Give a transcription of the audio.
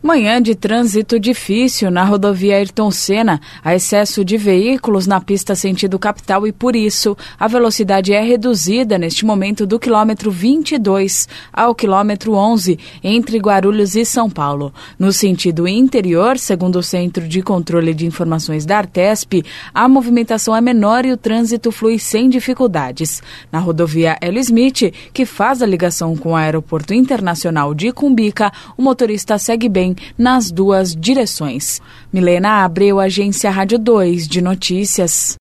Manhã de trânsito difícil na rodovia Ayrton Senna. Há excesso de veículos na pista sentido capital e, por isso, a velocidade é reduzida neste momento do quilômetro 22 ao quilômetro 11, entre Guarulhos e São Paulo. No sentido interior, segundo o Centro de Controle de Informações da Artesp, a movimentação é menor e o trânsito flui sem dificuldades. Na rodovia Hélio Smith, que faz a ligação com o Aeroporto Internacional de Cumbica, o motorista segue bem nas duas direções. Milena Abreu, Agência Rádio 2 de Notícias.